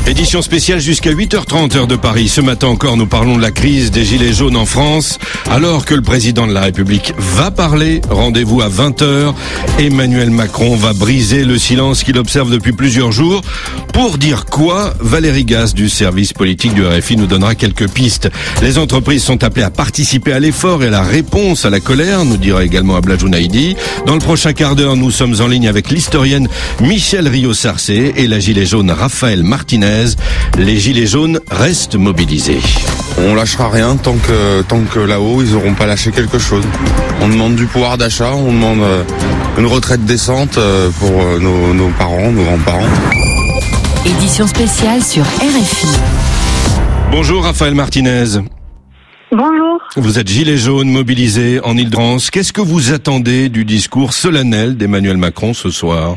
Édition spéciale jusqu'à 8h30 heure de Paris. Ce matin encore, nous parlons de la crise des Gilets jaunes en France. Alors que le président de la République va parler, rendez-vous à 20h. Emmanuel Macron va briser le silence qu'il observe depuis plusieurs jours. Pour dire quoi? Valérie Gasse du service politique du RFI nous donnera quelques pistes. Les entreprises sont appelées à participer à l'effort et à la réponse à la colère, nous dira également Abla Jounaïdi. Dans le prochain quart d'heure, nous sommes en ligne avec l'historienne Michèle Rio-Sarcé et la gilet jaune Raphaël Martinez. Les gilets jaunes restent mobilisés. On lâchera rien tant que là-haut, ils n'auront pas lâché quelque chose. On demande du pouvoir d'achat, on demande une retraite décente pour nos parents, nos grands-parents. Édition spéciale sur RFI. Bonjour Raphaël Martinez. Bonjour. Vous êtes gilet jaune mobilisé en Île-de-France. Qu'est-ce que vous attendez du discours solennel d'Emmanuel Macron ce soir?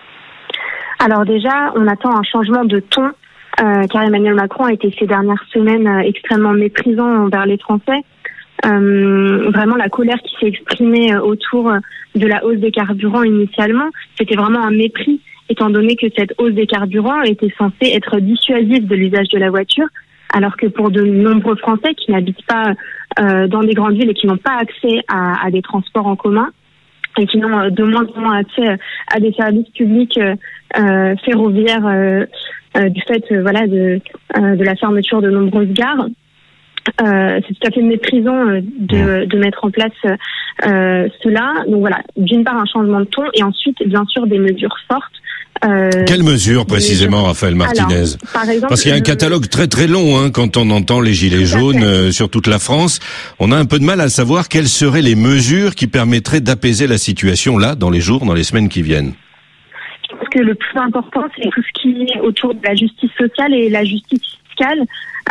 Alors déjà, on attend un changement de ton, car Emmanuel Macron a été ces dernières semaines extrêmement méprisant envers les Français. Vraiment, la colère qui s'est exprimée autour de la hausse des carburants initialement, c'était vraiment un mépris, étant donné que cette hausse des carburants était censée être dissuasive de l'usage de la voiture, alors que pour de nombreux Français qui n'habitent pas dans des grandes villes et qui n'ont pas accès à des transports en commun, et qui n'ont de moins en moins accès à des services publics ferroviaires du fait de la fermeture de nombreuses gares. C'est tout à fait méprisant de mettre en place cela. Donc voilà, d'une part un changement de ton et ensuite bien sûr des mesures fortes. Quelles mesures précisément, Raphaël Martinez? Alors, par exemple, parce qu'il y a un catalogue très très long quand on entend les gilets jaunes sur toute la France. On a un peu de mal à savoir quelles seraient les mesures qui permettraient d'apaiser la situation là, dans les jours, dans les semaines qui viennent. Je pense que le plus important, c'est tout ce qui est autour de la justice sociale et la justice fiscale.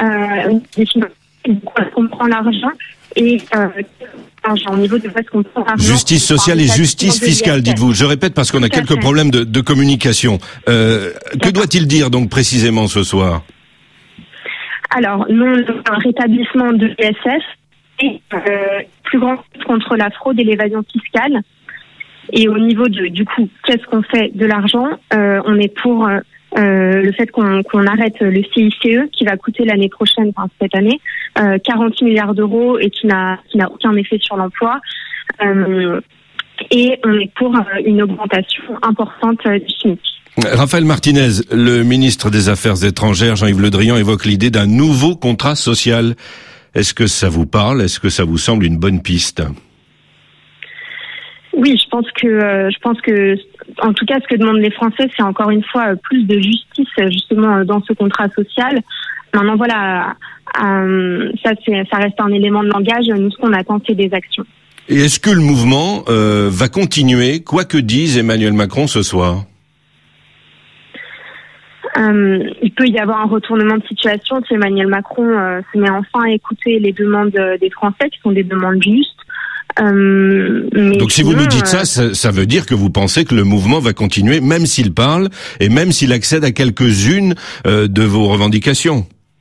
On prend l'argent et au niveau de ce qu'on prend l'argent. Justice sociale et justice fiscale, dites-vous. Je répète parce qu'on a quelques problèmes de communication. Que doit-il dire donc précisément ce soir? Alors, un rétablissement de l'ISF et plus grand contre la fraude et l'évasion fiscale. Et au niveau du coup, qu'est-ce qu'on fait de l'argent? On est pour le fait qu'on arrête le CICE qui va coûter l'année prochaine, enfin cette année, 40 milliards d'euros et qui n'a aucun effet sur l'emploi. Et on est pour une augmentation importante du SMIC. Raphaël Martinez, le ministre des Affaires étrangères, Jean-Yves Le Drian, évoque l'idée d'un nouveau contrat social. Est-ce que ça vous parle? Est-ce que ça vous semble une bonne piste? Oui, je pense que, en tout cas, ce que demandent les Français, c'est encore une fois plus de justice, justement, dans ce contrat social. Maintenant, voilà, ça reste un élément de langage. Nous, ce qu'on attend, c'est des actions. Et est-ce que le mouvement va continuer, quoi que dise Emmanuel Macron ce soir? Il peut y avoir un retournement de situation si Emmanuel Macron se met enfin à écouter les demandes des Français, qui sont des demandes justes. Donc si vous nous dites ça veut dire que vous pensez que le mouvement va continuer, même s'il parle et même s'il accède à quelques-unes de vos revendications.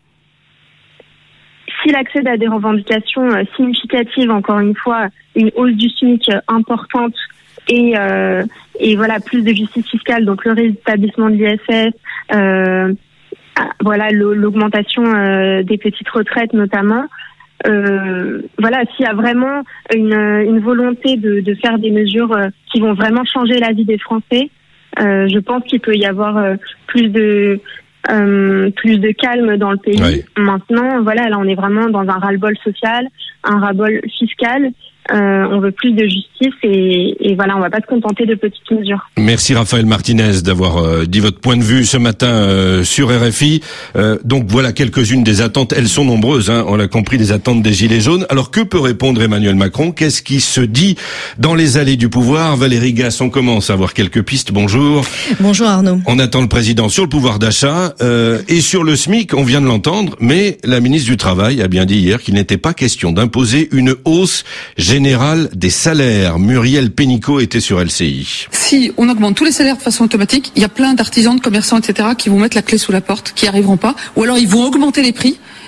S'il accède à des revendications significatives, encore une fois, une hausse du SMIC importante et voilà, plus de justice fiscale, donc le rétablissement de l'ISF, voilà, l'augmentation des petites retraites notamment. Voilà, s'il y a vraiment une volonté de faire des mesures qui vont vraiment changer la vie des Français, je pense qu'il peut y avoir plus de calme dans le pays. Oui. Maintenant, voilà, là on est vraiment dans un ras-le-bol social, un ras-le-bol fiscal. On veut plus de justice et voilà, on va pas se contenter de petites mesures. Merci Raphaël Martinez d'avoir dit votre point de vue ce matin sur RFI. Donc voilà quelques-unes des attentes, elles sont nombreuses, on l'a compris, des attentes des Gilets jaunes. Alors que peut répondre Emmanuel Macron? Qu'est-ce qui se dit dans les allées du pouvoir? Valérie Gasse, on commence à avoir quelques pistes. Bonjour. Bonjour Arnaud. On attend le président sur le pouvoir d'achat et sur le SMIC, on vient de l'entendre, mais la ministre du Travail a bien dit hier qu'il n'était pas question d'imposer une hausse générale des salaires. Muriel Pénicaud était sur LCI. Si on augmente tous les salaires de façon automatique, il y a plein d'artisans, de commerçants, etc. qui vont mettre la clé sous la porte, qui n'y arriveront pas, ou alors ils vont augmenter les prix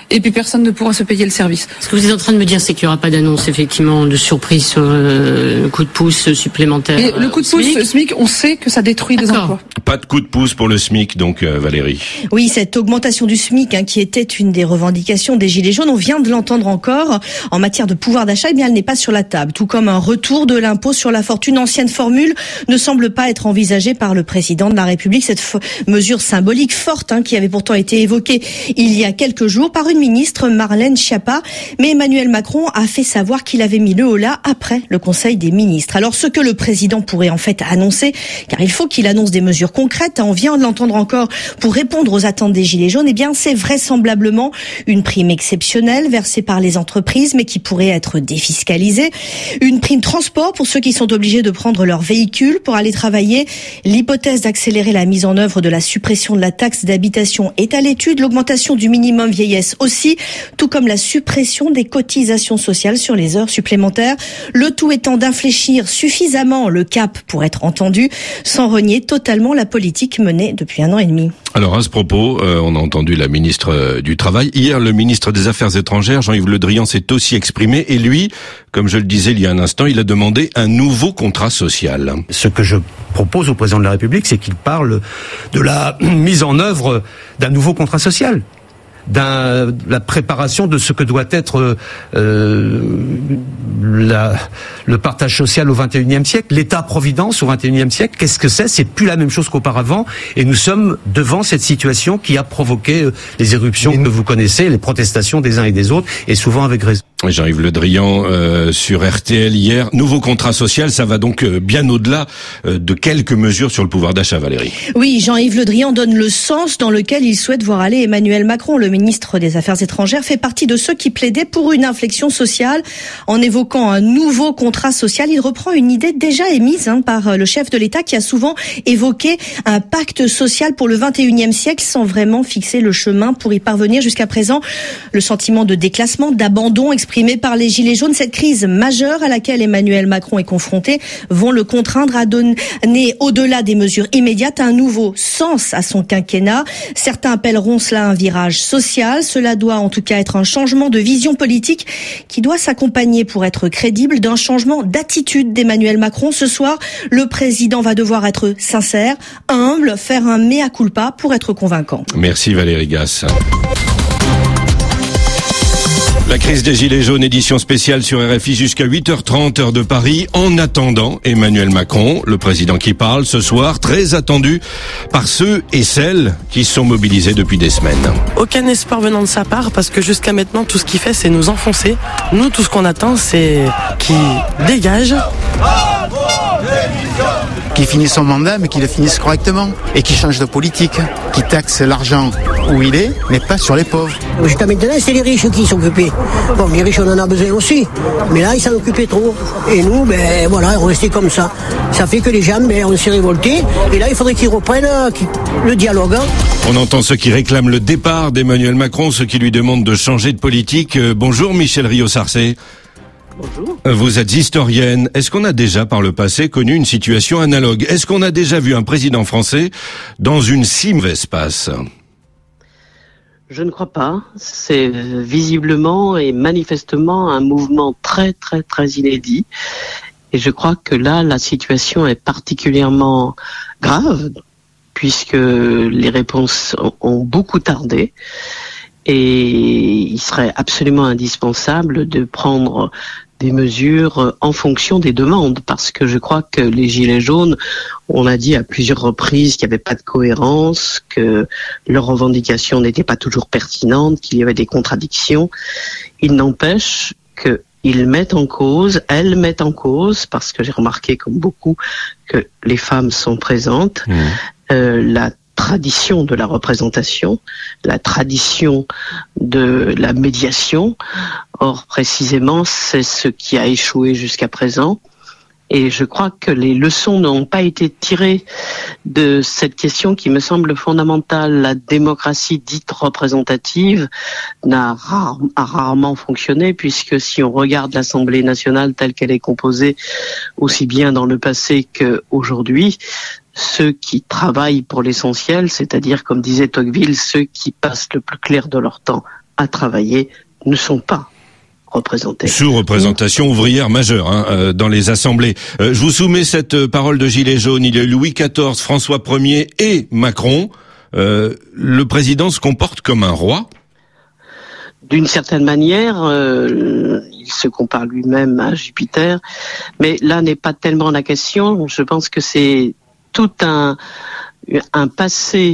et puis personne ne pourra se payer le service. Ce que vous êtes en train de me dire, c'est qu'il n'y aura pas d'annonce, effectivement, de surprise sur le coup de pouce supplémentaire. Et le coup de pouce SMIC, on sait que ça détruit des emplois. Pas de coup de pouce pour le SMIC, donc Valérie. Oui, cette augmentation du SMIC, qui était une des revendications des Gilets jaunes, on vient de l'entendre encore, en matière de pouvoir d'achat, elle n'est pas sur la table. Tout comme un retour de l'impôt sur la fortune, ancienne formule, ne semble pas être envisagée par le président de la République. Cette mesure symbolique forte, qui avait pourtant été évoquée il y a quelques jours par une ministre, Marlène Schiappa. Mais Emmanuel Macron a fait savoir qu'il avait mis le holà après le Conseil des ministres. Alors ce que le président pourrait en fait annoncer, car il faut qu'il annonce des mesures concrètes, on vient de l'entendre encore, pour répondre aux attentes des Gilets jaunes, c'est vraisemblablement une prime exceptionnelle versée par les entreprises, mais qui pourrait être défiscalisée. Une prime transport pour ceux qui sont obligés de prendre leur véhicule pour aller travailler. L'hypothèse d'accélérer la mise en œuvre de la suppression de la taxe d'habitation est à l'étude. L'augmentation du minimum vieillesse aussi, tout comme la suppression des cotisations sociales sur les heures supplémentaires. Le tout étant d'infléchir suffisamment le cap pour être entendu, sans renier totalement la politique menée depuis 1 an et demi. Alors à ce propos, on a entendu la ministre du Travail. Hier, le ministre des Affaires étrangères, Jean-Yves Le Drian, s'est aussi exprimé. Et lui, comme je le disais il y a un instant, il a demandé un nouveau contrat social. Ce que je propose au président de la République, c'est qu'il parle de la mise en œuvre d'un nouveau contrat social. La préparation de ce que doit être le partage social au XXIe siècle, l'État-providence au XXIe siècle. Qu'est-ce que c'est ? C'est plus la même chose qu'auparavant, et nous sommes devant cette situation qui a provoqué les éruptions que vous connaissez, les protestations des uns et des autres, et souvent avec raison. Jean-Yves Le Drian sur RTL hier. Nouveau contrat social, ça va donc bien au-delà de quelques mesures sur le pouvoir d'achat, Valérie. Oui, Jean-Yves Le Drian donne le sens dans lequel il souhaite voir aller Emmanuel Macron. Le ministre des Affaires étrangères fait partie de ceux qui plaidaient pour une inflexion sociale. En évoquant un nouveau contrat social, il reprend une idée déjà émise par le chef de l'État, qui a souvent évoqué un pacte social pour le XXIe siècle sans vraiment fixer le chemin pour y parvenir. Jusqu'à présent, le sentiment de déclassement, d'abandon exprimé par les Gilets jaunes, cette crise majeure à laquelle Emmanuel Macron est confronté, vont le contraindre à donner, au-delà des mesures immédiates, un nouveau sens à son quinquennat. Certains appelleront cela un virage social. Cela doit en tout cas être un changement de vision politique qui doit s'accompagner, pour être crédible, d'un changement d'attitude d'Emmanuel Macron. Ce soir, le président va devoir être sincère, humble, faire un mea culpa pour être convaincant. Merci Valérie Gasse. La crise des Gilets jaunes, édition spéciale sur RFI jusqu'à 8h30 heure de Paris. En attendant, Emmanuel Macron, le président qui parle ce soir, très attendu par ceux et celles qui sont mobilisés depuis des semaines. Aucun espoir venant de sa part, parce que jusqu'à maintenant, tout ce qu'il fait, c'est nous enfoncer. Nous, tout ce qu'on attend, c'est qu'il dégage. Qu'il finisse son mandat, mais qu'il le finisse correctement. Et qu'il change de politique. Qu'il taxe l'argent où il est, mais pas sur les pauvres. Jusqu'à maintenant, c'est les riches qui s'occupaient. Bon, les riches, on en a besoin aussi. Mais là, ils s'en occupaient trop. Et nous, on restait comme ça. Ça fait que les gens, on s'est révoltés. Et là, il faudrait qu'ils reprennent le dialogue. On entend ceux qui réclament le départ d'Emmanuel Macron, ceux qui lui demandent de changer de politique. Bonjour Michel Rio-Sarcé. Bonjour. Vous êtes historienne. Est-ce qu'on a déjà par le passé connu une situation analogue ? Est-ce qu'on a déjà vu un président français dans une si mauvaise passe ? Je ne crois pas. C'est visiblement et manifestement un mouvement très très très inédit. Et je crois que là, la situation est particulièrement grave, puisque les réponses ont beaucoup tardé. Et il serait absolument indispensable de prendre des mesures en fonction des demandes, parce que je crois que les Gilets jaunes, on a dit à plusieurs reprises qu'il n'y avait pas de cohérence, que leurs revendications n'étaient pas toujours pertinentes, qu'il y avait des contradictions. Il n'empêche qu'ils mettent en cause, elles mettent en cause, parce que j'ai remarqué comme beaucoup que les femmes sont présentes, la tradition de la représentation, la tradition de la médiation. Or, précisément, c'est ce qui a échoué jusqu'à présent. Et je crois que les leçons n'ont pas été tirées de cette question qui me semble fondamentale. La démocratie dite représentative a rarement fonctionné, puisque si on regarde l'Assemblée nationale telle qu'elle est composée, aussi bien dans le passé qu'aujourd'hui, ceux qui travaillent pour l'essentiel, c'est-à-dire, comme disait Tocqueville, ceux qui passent le plus clair de leur temps à travailler ne sont pas représentés. Sous-représentation ouvrière majeure dans les assemblées. Je vous soumets cette parole de Gilets jaunes. Il y a eu Louis XIV, François Ier et Macron. Le président se comporte comme un roi. D'une certaine manière, il se compare lui-même à Jupiter, mais là n'est pas tellement la question. Je pense que c'est tout un passé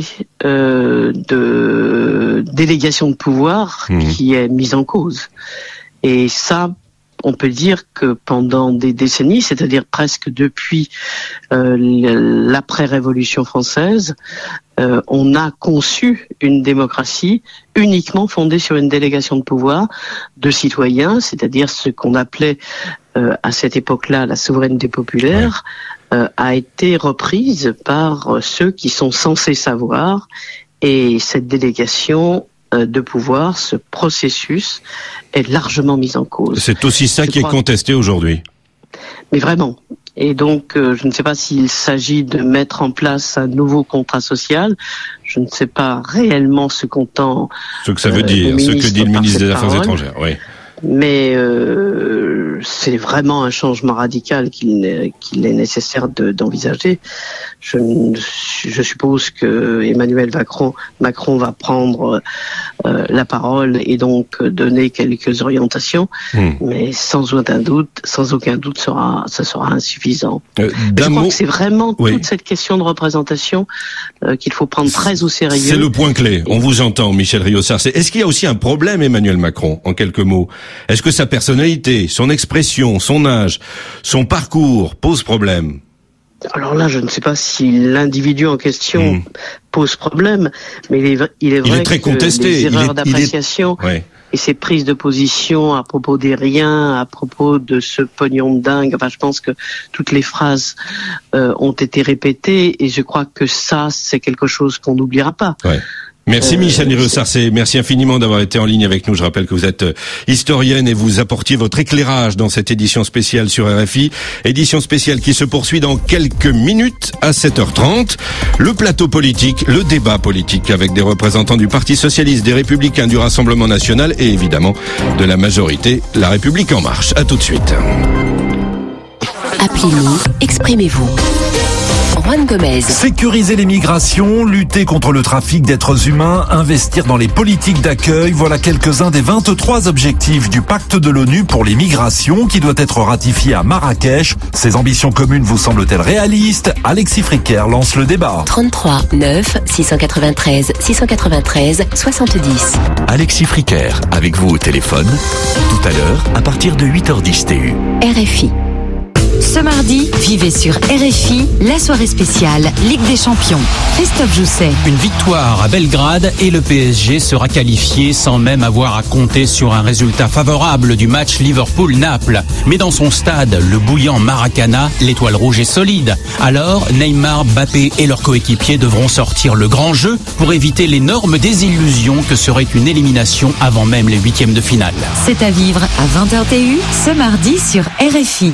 de délégation de pouvoir qui est mis en cause. Et ça, on peut dire que pendant des décennies, c'est-à-dire presque depuis l'après-Révolution française, on a conçu une démocratie uniquement fondée sur une délégation de pouvoir de citoyens, c'est-à-dire ce qu'on appelait à cette époque-là la souveraineté populaire, a été reprise par ceux qui sont censés savoir, et cette délégation de pouvoir, ce processus est largement mis en cause. C'est aussi ça qui est contesté aujourd'hui. Mais vraiment. Et donc, je ne sais pas s'il s'agit de mettre en place un nouveau contrat social. Je ne sais pas réellement ce qu'entend. Ce que ça veut dire, ce que dit le ministre des Affaires étrangères, oui. Mais c'est vraiment un changement radical qu'il est nécessaire d'envisager. Je suppose que Emmanuel Macron va prendre la parole et donc donner quelques orientations, mais sans aucun doute, ça sera insuffisant. Je crois que c'est vraiment toute cette question de représentation qu'il faut prendre très au sérieux. C'est le point clé. On vous entend, Michel Riossart. Est-ce qu'il y a aussi un problème, Emmanuel Macron, en quelques mots? Est-ce que sa personnalité, son expression, son âge, son parcours pose problème? Alors là, je ne sais pas si l'individu en question pose problème, mais il est vrai très que contesté. Les erreurs d'appréciation et ses prises de position à propos des riens, à propos de ce pognon de dingue, enfin, je pense que toutes les phrases ont été répétées, et je crois que ça, c'est quelque chose qu'on n'oubliera pas. Merci Michel Riossart, merci infiniment d'avoir été en ligne avec nous. Je rappelle que vous êtes historienne et vous apportiez votre éclairage dans cette édition spéciale sur RFI. Édition spéciale qui se poursuit dans quelques minutes à 7h30. Le plateau politique, le débat politique avec des représentants du Parti Socialiste, des Républicains, du Rassemblement National et évidemment de la majorité, La République En Marche. À tout de suite. Appelez-nous, exprimez-vous. Juan Gomez. Sécuriser les migrations, lutter contre le trafic d'êtres humains, investir dans les politiques d'accueil, voilà quelques-uns des 23 objectifs du pacte de l'ONU pour les migrations qui doit être ratifié à Marrakech. Ces ambitions communes vous semblent-elles réalistes? Alexis Fricker lance le débat. 33 9 693 693 70. Alexis Fricker, avec vous au téléphone, tout à l'heure, à partir de 8h10 TU. RFI. Ce mardi, vivez sur RFI la soirée spéciale Ligue des Champions. Christophe Jousset. Une victoire à Belgrade et le PSG sera qualifié sans même avoir à compter sur un résultat favorable du match Liverpool-Naples. Mais dans son stade, le bouillant Maracana, l'étoile rouge est solide. Alors, Neymar, Mbappé et leurs coéquipiers devront sortir le grand jeu pour éviter l'énorme désillusion que serait une élimination avant même les huitièmes de finale. C'est à vivre à 20h TU ce mardi sur RFI.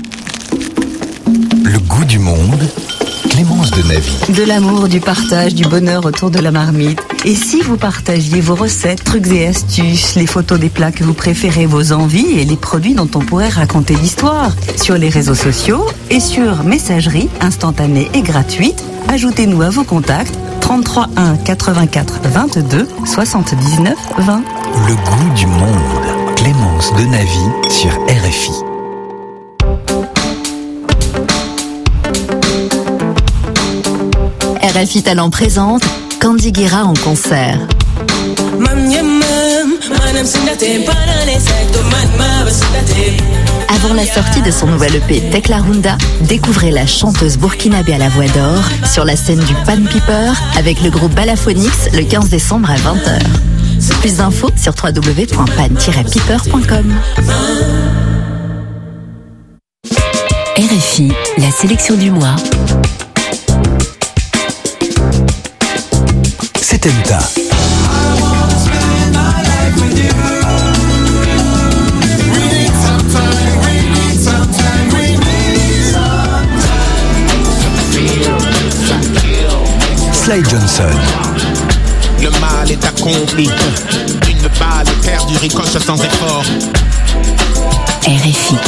Le goût du monde, Clémence de Navy. De l'amour, du partage, du bonheur autour de la marmite. Et si vous partagiez vos recettes, trucs et astuces, les photos des plats que vous préférez, vos envies et les produits dont on pourrait raconter l'histoire sur les réseaux sociaux et sur messagerie instantanée et gratuite, ajoutez-nous à vos contacts 33 1 84 22 79 20. Le goût du monde, Clémence de Navy sur RFI. RFI Talent présente Candy Guerra en concert. Avant la sortie de son nouvel EP Tech La Runda, découvrez la chanteuse burkinabé à la voix d'or sur la scène du Pan Piper avec le groupe Balaphonix le 15 décembre à 20h. Plus d'infos sur www.pan-piper.com. RFI, la sélection du mois. C'est Enta. Slade Johnson. le mal est accompli. Une balle est perdue, ricoche sans effort. RFI.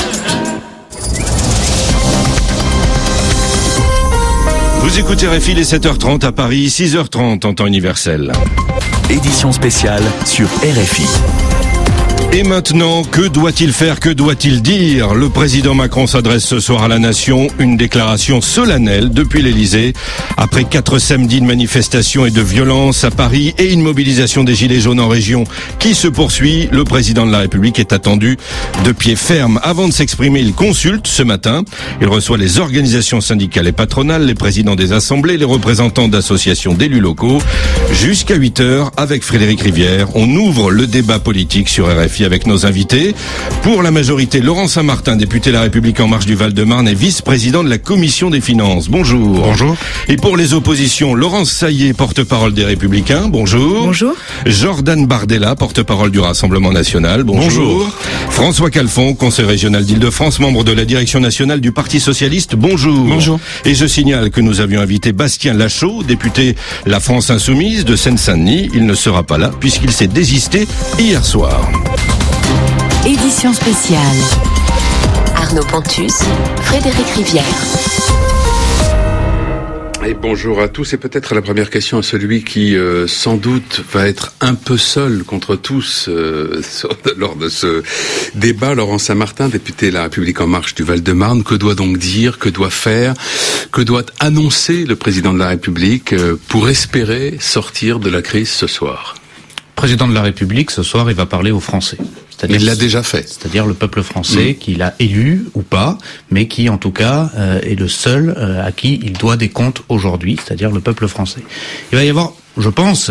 Vous écoutez RFI, les 7h30 à Paris, 6h30 en temps universel. Édition spéciale sur RFI. Et maintenant, que doit-il faire, que doit-il dire? Le président Macron s'adresse ce soir à la nation, une déclaration solennelle depuis l'Elysée. Après 4 samedis de manifestations et de violences à Paris et une mobilisation des Gilets jaunes en région qui se poursuit, le président de la République est attendu de pied ferme. Avant de s'exprimer, il consulte ce matin. Il reçoit les organisations syndicales et patronales, les présidents des assemblées, les représentants d'associations d'élus locaux. Jusqu'à 8h, avec Frédéric Rivière, on ouvre le débat politique sur RFI avec nos invités. Pour la majorité, Laurent Saint-Martin, député La République En Marche du Val-de-Marne et vice-président de la Commission des Finances. Bonjour. Bonjour. Et pour les oppositions, Laurence Saillé, porte-parole des Républicains. Bonjour. Bonjour. Jordan Bardella, porte-parole du Rassemblement National. Bonjour. François Calfon, conseiller régional d'Île-de-France, membre de la direction nationale du Parti Socialiste. Bonjour. Bonjour. Et je signale que nous avions invité Bastien Lachaud, député La France Insoumise de Seine-Saint-Denis. Il ne sera pas là puisqu'il s'est désisté hier soir. Édition spéciale. Arnaud Pontus, Frédéric Rivière. Et bonjour à tous, et peut-être la première question à celui qui sans doute va être un peu seul contre tous lors de ce débat. Laurent Saint-Martin, député La République En Marche du Val-de-Marne. Que doit donc dire, que doit faire, que doit annoncer le président de la République pour espérer sortir de la crise ce soir? Président de la République, ce soir, il va parler aux Français. Il l'a déjà fait. C'est-à-dire le peuple français qu'il a élu ou pas, mais qui en tout cas est le seul à qui il doit des comptes aujourd'hui, c'est-à-dire le peuple français. Il va y avoir, je pense,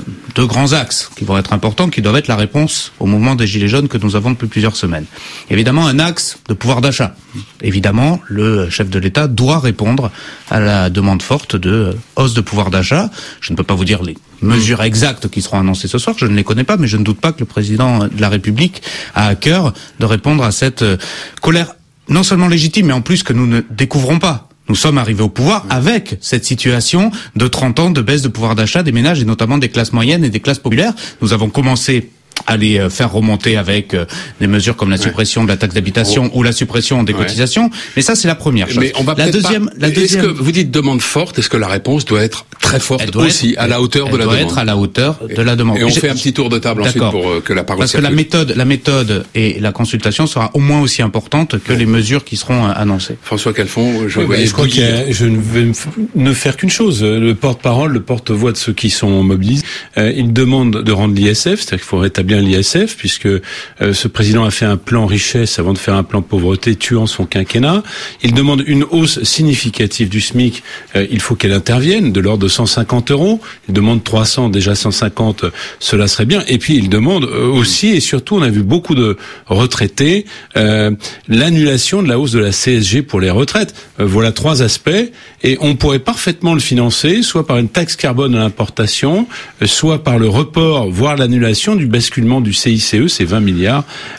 2 grands axes qui vont être importants, qui doivent être la réponse au mouvement des Gilets jaunes que nous avons depuis plusieurs semaines. Évidemment, un axe de pouvoir d'achat. Évidemment, le chef de l'État doit répondre à la demande forte de hausse de pouvoir d'achat. Je ne peux pas vous dire les mesures exactes qui seront annoncées ce soir, je ne les connais pas, mais je ne doute pas que le président de la République a à cœur de répondre à cette colère non seulement légitime, mais en plus que nous ne découvrons pas. Nous sommes arrivés au pouvoir avec cette situation de 30 ans de baisse de pouvoir d'achat des ménages et notamment des classes moyennes et des classes populaires. Nous avons commencé à les faire remonter avec des mesures comme la suppression de la taxe d'habitation ou la suppression des cotisations. Mais ça, c'est la première chose. Mais on va Est-ce que vous dites demande forte? Est-ce que la réponse doit être très forte aussi, à la hauteur de la demande? Elle doit être à la hauteur de la demande. Et on fait un petit tour de table ensuite pour que la parole circule. Parce que la méthode et la consultation sera au moins aussi importante que les mesures qui seront annoncées. François Calfon, je crois je ne vais ne faire qu'une chose. Le porte-parole, le porte-voix de ceux qui sont mobilisés, il demande de rendre l'ISF, c'est-à-dire qu'il faut rétablir l'ISF, puisque ce président a fait un plan richesse avant de faire un plan pauvreté, tuant son quinquennat. Il demande une hausse significative du SMIC. Il faut qu'elle intervienne, de l'ordre de 150 €. Il demande 300, déjà 150, cela serait bien. Et puis il demande aussi, et surtout, on a vu beaucoup de retraités, l'annulation de la hausse de la CSG pour les retraites. Voilà 3 aspects, et on pourrait parfaitement le financer, soit par une taxe carbone à l'importation, soit par le report, voire l'annulation du basculement du CICE, c'est 20 milliards,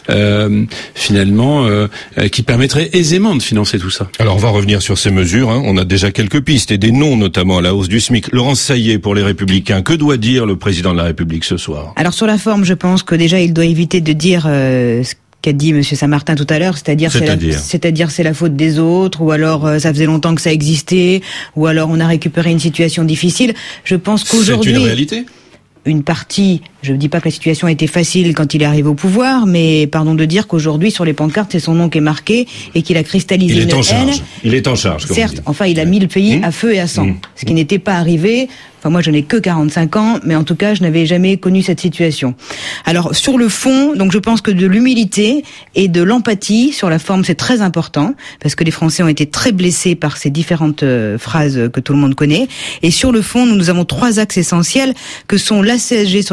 finalement, qui permettrait aisément de financer tout ça. Alors on va revenir sur ces mesures, on a déjà quelques pistes et des noms notamment à la hausse du SMIC. Laurence Saillé pour les Républicains, que doit dire le président de la République ce soir? Alors sur la forme, je pense que déjà il doit éviter de dire ce qu'a dit Monsieur Saint-Martin tout à l'heure, c'est-à-dire c'est la faute des autres, ou alors ça faisait longtemps que ça existait, ou alors on a récupéré une situation difficile. Je pense qu'aujourd'hui... C'est une réalité ? Une partie, je ne dis pas que la situation a été facile quand il est arrivé au pouvoir, mais pardon de dire qu'aujourd'hui, sur les pancartes, c'est son nom qui est marqué et qu'il a cristallisé une haine. Il est en charge. Certes, enfin, il a mis le pays à feu et à sang. Ce qui n'était pas arrivé. Enfin, moi, je n'ai que 45 ans, mais en tout cas, je n'avais jamais connu cette situation. Alors, sur le fond, donc, je pense que de l'humilité et de l'empathie, sur la forme, c'est très important, parce que les Français ont été très blessés par ces différentes phrases que tout le monde connaît. Et sur le fond, nous avons 3 axes essentiels, que sont la CSG sur les retraités,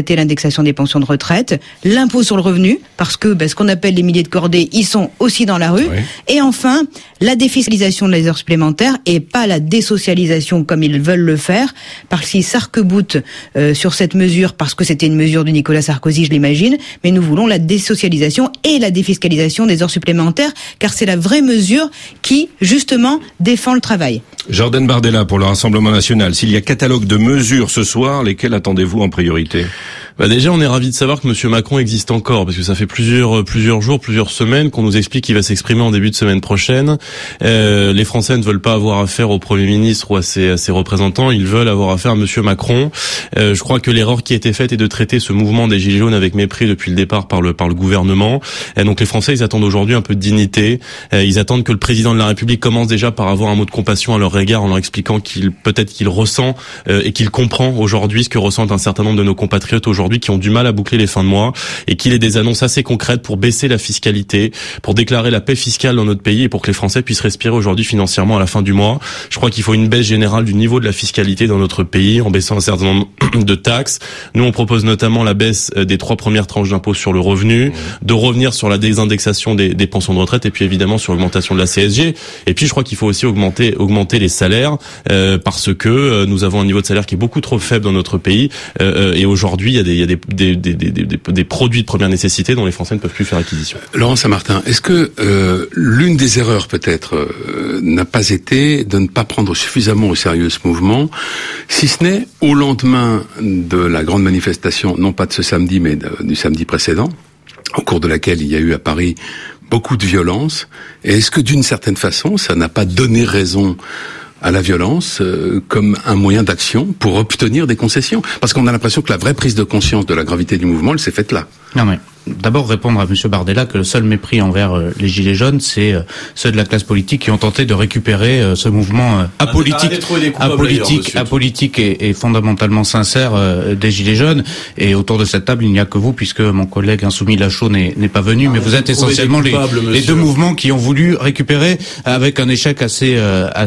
traiter l'indexation des pensions de retraite, l'impôt sur le revenu, parce que ce qu'on appelle les milliers de cordées, ils sont aussi dans la rue. Oui. Et enfin, la défiscalisation des heures supplémentaires et pas la désocialisation comme ils veulent le faire, parce qu'ils s'arc-boutent sur cette mesure, parce que c'était une mesure de Nicolas Sarkozy, je l'imagine, mais nous voulons la désocialisation et la défiscalisation des heures supplémentaires, car c'est la vraie mesure qui, justement, défend le travail. Jordan Bardella pour le Rassemblement National. S'il y a catalogue de mesures ce soir, lesquelles attendez-vous en priorité ? Déjà, on est ravis de savoir que Monsieur Macron existe encore, parce que ça fait plusieurs jours, plusieurs semaines qu'on nous explique qu'il va s'exprimer en début de semaine prochaine. Les Français ne veulent pas avoir affaire au Premier ministre ou à ses représentants, ils veulent avoir affaire à Monsieur Macron. Je crois que l'erreur qui a été faite est de traiter ce mouvement des Gilets jaunes avec mépris depuis le départ par le gouvernement. Donc les Français, ils attendent aujourd'hui un peu de dignité. Ils attendent que le président de la République commence déjà par avoir un mot de compassion à leur égard, en leur expliquant qu'il ressent et qu'il comprend aujourd'hui ce que ressentent un certain nombre de nos compatriotes aujourd'hui, qui ont du mal à boucler les fins de mois, et qu'il ait des annonces assez concrètes pour baisser la fiscalité, pour déclarer la paix fiscale dans notre pays et pour que les Français puissent respirer aujourd'hui financièrement à la fin du mois. Je crois qu'il faut une baisse générale du niveau de la fiscalité dans notre pays en baissant un certain nombre de taxes. Nous, on propose notamment la baisse des 3 premières tranches d'impôt sur le revenu, de revenir sur la désindexation des pensions de retraite et puis évidemment sur l'augmentation de la CSG. Et puis je crois qu'il faut aussi augmenter les salaires parce que nous avons un niveau de salaire qui est beaucoup trop faible dans notre pays et aujourd'hui il y a des produits de première nécessité dont les Français ne peuvent plus faire acquisition. Laurent Saint-Martin, est-ce que l'une des erreurs peut-être n'a pas été de ne pas prendre suffisamment au sérieux ce mouvement, si ce n'est au lendemain de la grande manifestation, non pas de ce samedi mais du samedi précédent, au cours de laquelle il y a eu à Paris beaucoup de violence, et est-ce que d'une certaine façon ça n'a pas donné raison à la violence comme un moyen d'action pour obtenir des concessions? Parce qu'on a l'impression que la vraie prise de conscience de la gravité du mouvement, elle s'est faite là. Non mais d'abord répondre à Monsieur Bardella que le seul mépris envers les Gilets jaunes, c'est ceux de la classe politique qui ont tenté de récupérer ce mouvement apolitique et fondamentalement sincère des Gilets jaunes. Et autour de cette table, il n'y a que vous, puisque mon collègue insoumis Lachaud n'est pas venu, mais vous êtes essentiellement les deux mouvements qui ont voulu récupérer avec un échec assez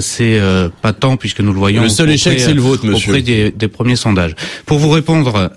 patent, puisque nous le voyons. Le seul échec, c'est le vôtre, monsieur. Auprès des premiers sondages. Pour vous répondre,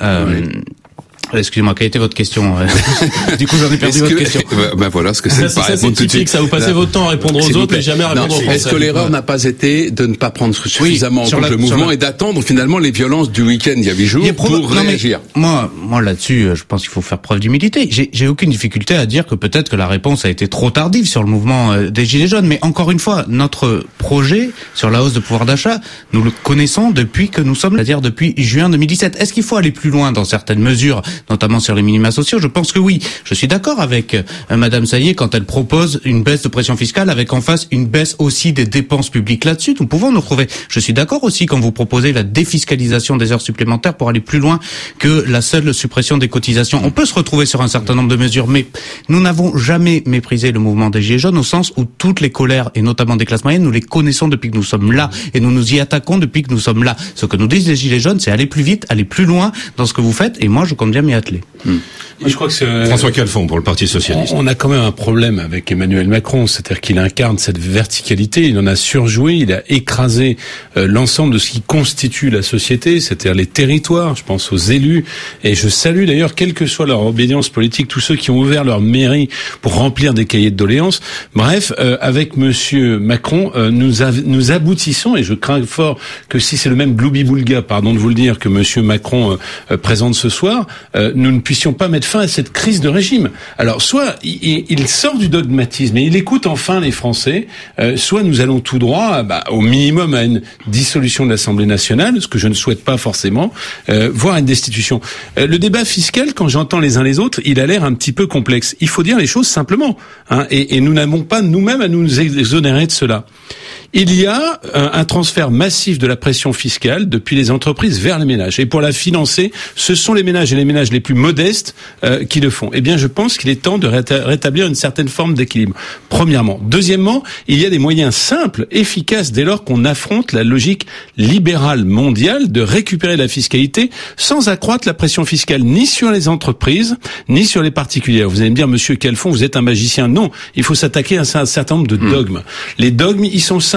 excusez-moi, quelle était votre question? Du coup, j'en ai perdu votre question. Voilà, ce que c'est pas répondre tout de suite. Ça, vous passez votre temps à répondre aux autres, mais jamais à répondre aux Français. Est-ce que l'erreur n'a pas été de ne pas prendre suffisamment en compte le mouvement et d'attendre finalement les violences du week-end il y a 8 jours pour réagir? Moi là-dessus, je pense qu'il faut faire preuve d'humilité. J'ai aucune difficulté à dire que peut-être que la réponse a été trop tardive sur le mouvement des Gilets jaunes, mais encore une fois, notre projet sur la hausse de pouvoir d'achat, nous le connaissons depuis que nous sommes, c'est-à-dire depuis juin 2017. Est-ce qu'il faut aller plus loin dans certaines mesures, notamment sur les minima sociaux? Je pense que oui. Je suis d'accord avec Madame Saillet quand elle propose une baisse de pression fiscale avec en face une baisse aussi des dépenses publiques là-dessus. Nous pouvons nous retrouver. Je suis d'accord aussi quand vous proposez la défiscalisation des heures supplémentaires pour aller plus loin que la seule suppression des cotisations. On peut se retrouver sur un certain nombre de mesures, mais nous n'avons jamais méprisé le mouvement des Gilets jaunes au sens où toutes les colères, et notamment des classes moyennes, nous les connaissons depuis que nous sommes là et nous nous y attaquons depuis que nous sommes là. Ce que nous disent les Gilets jaunes, c'est aller plus vite, aller plus loin dans ce que vous faites, et moi je compte bien m'y atteler. Je crois que François Calfon pour le Parti socialiste. On a quand même un problème avec Emmanuel Macron, c'est-à-dire qu'il incarne cette verticalité, il en a surjoué, il a écrasé l'ensemble de ce qui constitue la société, c'est-à-dire les territoires, je pense aux élus, et je salue d'ailleurs, quelle que soit leur obédience politique, tous ceux qui ont ouvert leur mairie pour remplir des cahiers de doléances. Bref, avec Monsieur Macron, nous aboutissons, et je crains fort que si c'est le même gloubi-boulga, pardon de vous le dire, que Monsieur Macron présente ce soir, nous ne puissions pas mettre fin à cette crise de régime. Alors, soit il sort du dogmatisme et il écoute enfin les Français, soit nous allons tout droit, au minimum, à une dissolution de l'Assemblée nationale, ce que je ne souhaite pas forcément, voire une destitution. Le débat fiscal, quand j'entends les uns les autres, il a l'air un petit peu complexe. Il faut dire les choses simplement, et nous n'avons pas nous-mêmes à nous exonérer de cela. Il y a un transfert massif de la pression fiscale depuis les entreprises vers les ménages. Et pour la financer, ce sont les ménages et les ménages les plus modestes qui le font. Eh bien, je pense qu'il est temps de rétablir une certaine forme d'équilibre. Premièrement. Deuxièmement, il y a des moyens simples, efficaces, dès lors qu'on affronte la logique libérale mondiale de récupérer la fiscalité sans accroître la pression fiscale ni sur les entreprises, ni sur les particuliers. Vous allez me dire, Monsieur Calfon, vous êtes un magicien. Non, il faut s'attaquer à un certain nombre de dogmes. Les dogmes, ils sont simples.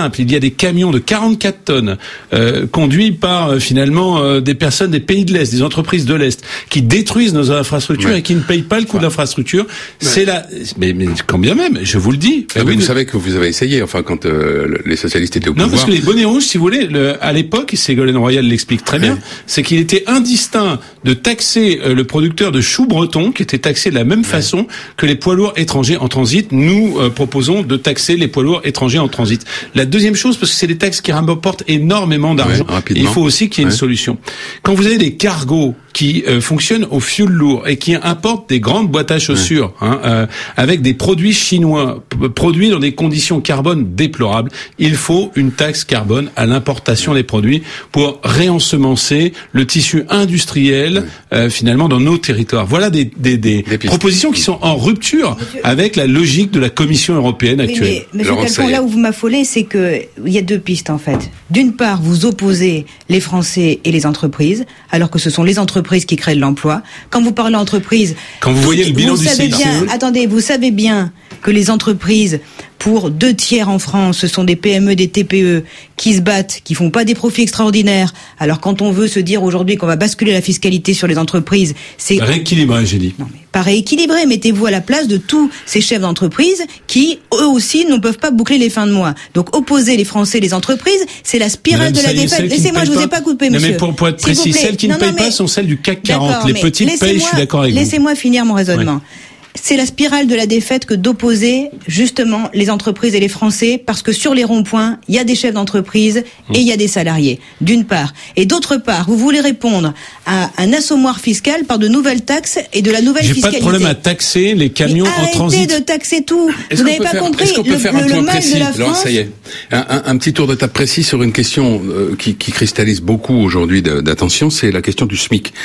simple. Il y a des camions de 44 tonnes conduits par finalement des personnes des pays de l'Est, des entreprises de l'Est, qui détruisent nos infrastructures et qui ne payent pas le coût de l'infrastructure. C'est là, mais quand bien même, je vous le dis. Vous savez que vous avez essayé, enfin quand les socialistes étaient au pouvoir. Non, parce que les bonnets rouges, si vous voulez, à l'époque, Ségolène Royal l'explique très bien, c'est qu'il était indistinct de taxer le producteur de choux breton, qui était taxé de la même façon que les poids lourds étrangers en transit. Nous proposons de taxer les poids lourds étrangers en transit. La deuxième chose, parce que c'est des taxes qui rapportent énormément d'argent, il faut aussi qu'il y ait une solution. Quand vous avez des cargos qui fonctionnent au fioul lourd et qui importent des grandes boîtes à chaussures avec des produits chinois produits dans des conditions carbone déplorables, il faut une taxe carbone à l'importation des produits pour réensemencer le tissu industriel finalement dans nos territoires. Voilà des propositions qui sont en rupture avec la logique de la Commission européenne actuelle. Mais Monsieur Calfon, là où vous m'affolez, c'est que il y a deux pistes en fait. D'une part, vous opposez les Français et les entreprises, alors que ce sont les entreprises qui créent de l'emploi. Quand vous parlez entreprises, quand vous voyez le bilan du CICE, attendez, vous savez bien que les entreprises, pour 2/3 en France, ce sont des PME, des TPE qui se battent, qui font pas des profits extraordinaires. Alors quand on veut se dire aujourd'hui qu'on va basculer la fiscalité sur les entreprises, c'est rééquilibré, j'ai dit. Non, mais pas rééquilibré. Mettez-vous à la place de tous ces chefs d'entreprise qui, eux aussi, ne peuvent pas boucler les fins de mois. Donc opposer les Français et les entreprises, c'est la spirale de la défaite. Laissez-moi, je vous ai pas coupé, monsieur. Non, mais pour être précis, celles qui ne payent pas sont celles du CAC 40. Les petites payent, je suis d'accord avec vous. Laissez-moi finir mon raisonnement. C'est la spirale de la défaite que d'opposer justement les entreprises et les Français, parce que sur les ronds-points, il y a des chefs d'entreprise et il y a des salariés, d'une part. Et d'autre part, vous voulez répondre à un assommoir fiscal par de nouvelles taxes et de la nouvelle fiscalité. J'ai pas de problème à taxer les camions en transit. Arrêtez de taxer tout. Vous n'avez pas compris le mal de la France. Alors ça y est, un petit tour de table précis sur une question qui cristallise beaucoup aujourd'hui d'attention, c'est la question du SMIC.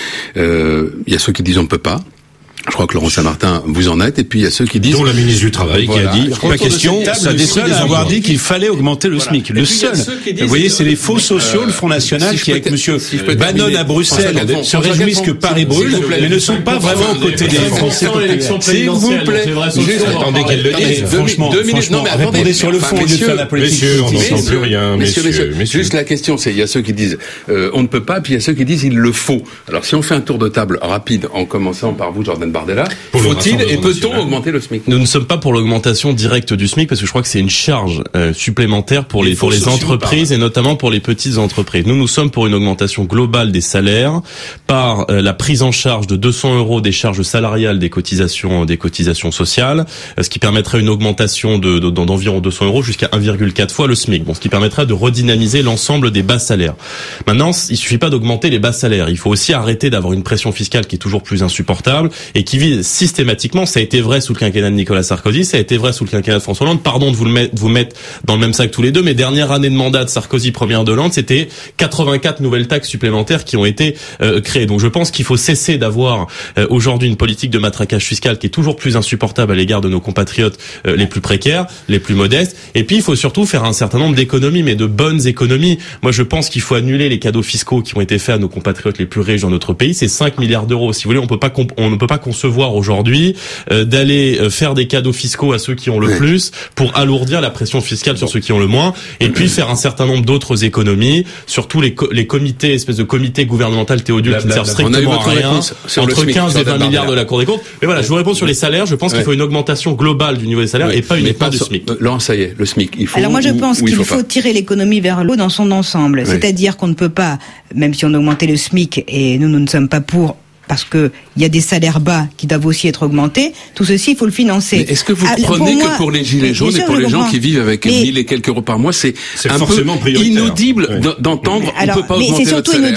Il y a ceux qui disent on ne peut pas. Je crois que Laurent Saint-Martin, vous en êtes, et puis il y a ceux qui disent... Dont la ministre du Travail qui a dit... Ma question, ça décide d'avoir dit qu'il fallait augmenter le SMIC. Le seul. Vous voyez, c'est les faux sociaux, le Front National, qui avec monsieur Bannon à Bruxelles se réjouissent que Paris brûle, mais ne sont pas vraiment aux côtés des Français. S'il vous plaît. Juste attendez qu'elle le dise. Franchement, répondez sur le fond au lieu de faire la politique. Messieurs, on n'entend plus rien. Messieurs. Juste la question, c'est, il y a ceux qui disent on ne peut pas, puis il y a ceux qui disent il le faut. Alors si on fait un tour de table rapide, en commençant par vous, Jordan Bardella, faut-il et peut-on augmenter le SMIC? Nous ne sommes pas pour l'augmentation directe du SMIC parce que je crois que c'est une charge supplémentaire pour les entreprises et notamment pour les petites entreprises. Nous sommes pour une augmentation globale des salaires par la prise en charge de 200 € des charges salariales des cotisations sociales, ce qui permettrait une augmentation d'environ 200 € jusqu'à 1,4 fois le SMIC. Bon, ce qui permettrait de redynamiser l'ensemble des bas salaires. Maintenant, il suffit pas d'augmenter les bas salaires. Il faut aussi arrêter d'avoir une pression fiscale qui est toujours plus insupportable et qui vise systématiquement, ça a été vrai sous le quinquennat de Nicolas Sarkozy, ça a été vrai sous le quinquennat de François Hollande. Pardon de vous mettre dans le même sac tous les deux, mais dernière année de mandat de Sarkozy, première de Hollande, c'était 84 nouvelles taxes supplémentaires qui ont été créées. Donc je pense qu'il faut cesser d'avoir aujourd'hui une politique de matraquage fiscal qui est toujours plus insupportable à l'égard de nos compatriotes les plus précaires, les plus modestes. Et puis il faut surtout faire un certain nombre d'économies, mais de bonnes économies. Moi je pense qu'il faut annuler les cadeaux fiscaux qui ont été faits à nos compatriotes les plus riches dans notre pays. C'est 5 milliards d'euros. Si vous voulez, on ne peut pas concevoir aujourd'hui d'aller faire des cadeaux fiscaux à ceux qui ont le plus pour alourdir la pression fiscale sur ceux qui ont le moins, et puis faire un certain nombre d'autres économies, surtout les comités, espèces de comités gouvernementaux théodules qui ne servent strictement à rien, entre 15 et 20 milliards de la Cour des comptes. Mais voilà, je vous réponds sur les salaires. Je pense qu'il faut une augmentation globale du niveau des salaires et pas uniquement du SMIC. Laurent, ça y est, le SMIC, il faut... Alors moi je pense qu'il faut tirer l'économie vers le haut dans son ensemble. C'est-à-dire qu'on ne peut pas, même si on augmentait le SMIC, et nous ne sommes pas pour, parce que il y a des salaires bas qui doivent aussi être augmentés. Tout ceci, il faut le financer. Mais est-ce que vous prenez que pour les gilets jaunes et pour les gens qui vivent avec 1000 et quelques euros par mois, c'est un peu inaudible d'entendre on peut pas augmenter votre salaire.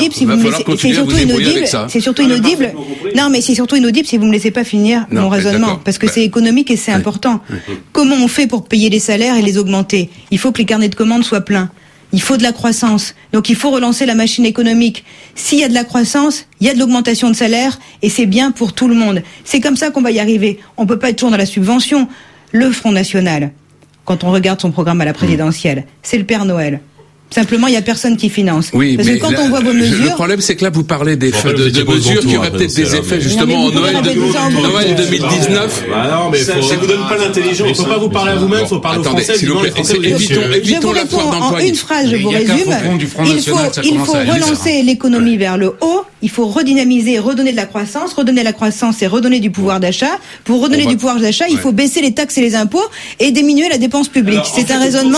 C'est surtout inaudible. Non, mais c'est surtout inaudible si vous me laissez pas finir mon raisonnement, parce que c'est économique et c'est important. Comment on fait pour payer les salaires et les augmenter? Il faut que les carnets de commandes soient pleins. Il faut de la croissance. Donc il faut relancer la machine économique. S'il y a de la croissance, il y a de l'augmentation de salaire et c'est bien pour tout le monde. C'est comme ça qu'on va y arriver. On peut pas être toujours dans la subvention. Le Front National, quand on regarde son programme à la présidentielle, c'est le Père Noël. Simplement, il y a personne qui finance. Oui, parce mais que quand on voit vos mesures, le problème, c'est que là, vous parlez de mesures qui auraient peut-être des effets justement en Noël 2019. Non, mais ça vous donne pas l'intelligence. Il faut pas vous parler à vous-même, il faut parler aux Français. S'il vous plaît, évitons la foire en une phrase, je vous résume. Il faut relancer l'économie vers le haut. Il faut redynamiser, redonner de la croissance. Redonner la croissance et redonner du pouvoir d'achat. Pour redonner du pouvoir d'achat, il faut baisser les taxes et les impôts et diminuer la dépense publique. C'est un raisonnement.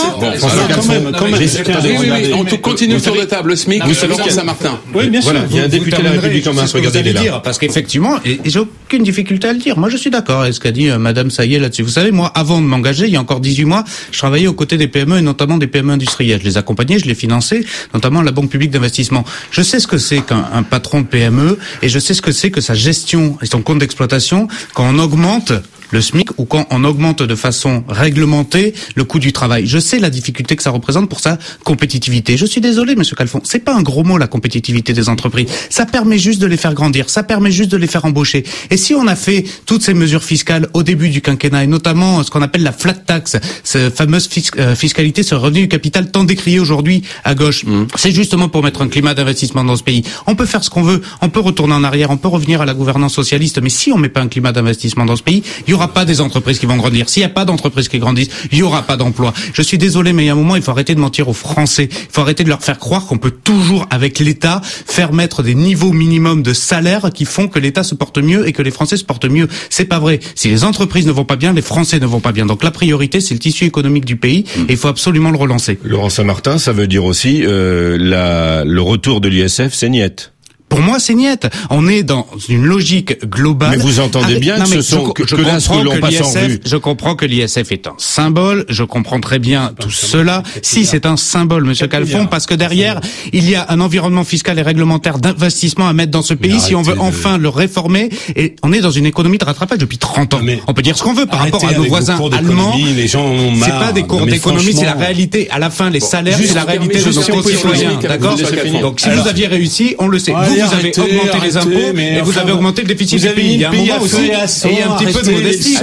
On continue sur la table. Le SMIC, M. Laurent Saint-Martin. Oui, bien sûr. Il y a un député de la République en marche. Regardez, il est là. Parce qu'effectivement, et j'ai aucune difficulté à le dire. Moi, je suis d'accord avec ce qu'a dit Madame Saillet là-dessus. Vous savez, moi, avant de m'engager, il y a encore 18 mois, je travaillais aux côtés des PME et notamment des PME industrielles. Je les accompagnais, je les finançais, notamment la Banque publique d'investissement. Je sais ce que c'est qu'un patron de PME et je sais ce que c'est que sa gestion et son compte d'exploitation quand on augmente le SMIC ou quand on augmente de façon réglementée le coût du travail. Je sais la difficulté que ça représente pour sa compétitivité. Je suis désolé, Monsieur Calfon, c'est pas un gros mot la compétitivité des entreprises. Ça permet juste de les faire grandir, ça permet juste de les faire embaucher. Et si on a fait toutes ces mesures fiscales au début du quinquennat et notamment ce qu'on appelle la flat tax, cette fameuse fiscalité sur le revenu du capital tant décriée aujourd'hui à gauche, c'est justement pour mettre un climat d'investissement dans ce pays. On peut faire ce qu'on veut, on peut retourner en arrière, on peut revenir à la gouvernance socialiste, mais si on met pas un climat d'investissement dans ce pays, il y aura pas des entreprises qui vont grandir. S'il n'y a pas d'entreprises qui grandissent, il y aura pas d'emploi. Je suis désolé, mais il y a un moment, il faut arrêter de mentir aux Français. Il faut arrêter de leur faire croire qu'on peut toujours, avec l'État, faire mettre des niveaux minimums de salaire qui font que l'État se porte mieux et que les Français se portent mieux. C'est pas vrai. Si les entreprises ne vont pas bien, les Français ne vont pas bien. Donc la priorité, c'est le tissu économique du pays et il faut absolument le relancer. Laurent Saint-Martin, ça veut dire aussi le retour de l'ISF, c'est niette. Pour moi, c'est niette. On est dans une logique globale. Mais vous entendez bien que ce sont que là, ce que l'on passe en revue. Je comprends que l'ISF est un symbole. Je comprends très bien tout cela. Si c'est un symbole, Monsieur Calfon, parce que derrière, il y a un environnement fiscal et réglementaire d'investissement à mettre dans ce pays si on veut enfin le réformer. Et on est dans une économie de rattrapage depuis 30 ans. On peut dire ce qu'on veut par rapport à nos voisins allemands. C'est pas des cours d'économie, c'est la réalité. À la fin, les salaires, c'est la réalité de nos concitoyens. D'accord? Donc si vous aviez réussi, on le sait. Vous avez augmenté les impôts et vous avez augmenté le déficit du pays. Il y a un moment aussi, et il y a un petit peu de modestie.